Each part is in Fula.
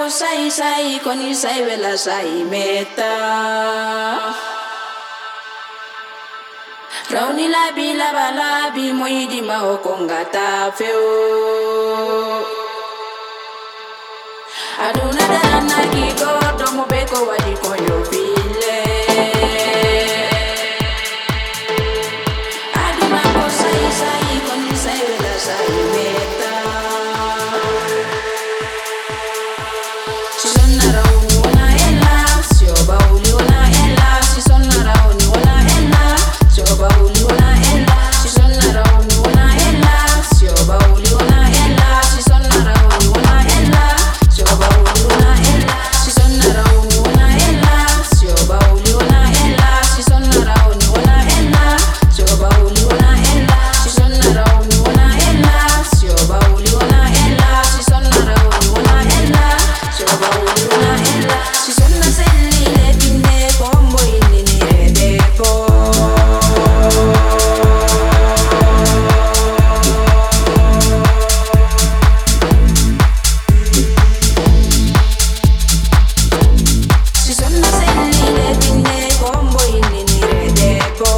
sai sai koni sai vela sai meta. Rauni labi laba labi moidi mahokongata feo. Aduna dana kigo domo beko wadi koyo file. Aduna ko sai sai koni sai vela sai meta. Si sonna rauni wana ella, si oba uli wana ella. Si sonna rauni wana ella, si oba uli wana ella. Si sonna rauni wana ella, si oba uli wana ella. Si sonna rauni wana ella, si oba uli wana ella. Si sonna rauni wana ella, si oba uli wana ella. Si sonna rauni wana ella, si oba uli wana ella. Si sonna rauni wana ella, si oba uli wana ella. Si sonna rauni wana ella, si oba uli wana ella. Si sonna selli le pinne combo inni ni redepo. Si sonna selli le pinne combo inni ni redepo.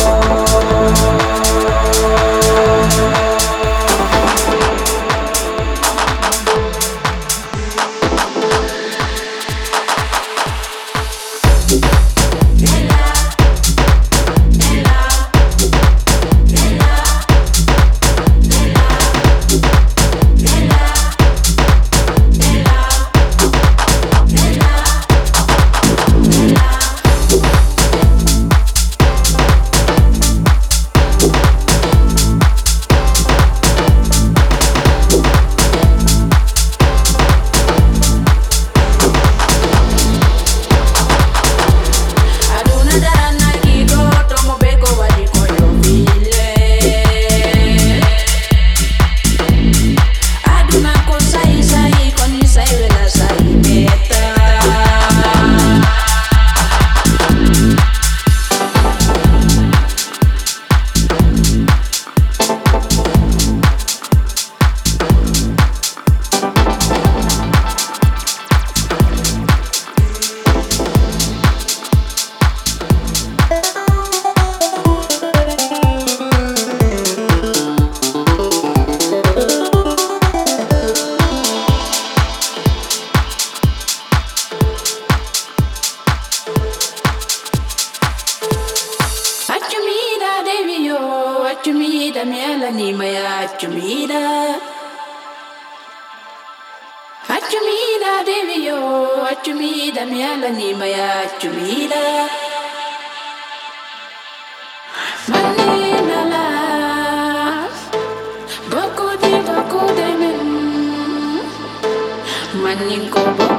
Aduna dana kigo tomo beko wadi koyo file. Aduna ko sai sai koni sai vela sai meta. Achumida devi yo, achumida miela ni maya achumida. Achumida devi yo, achumida miela ni maya achumida. Manina la, boko de men, manin ko boko.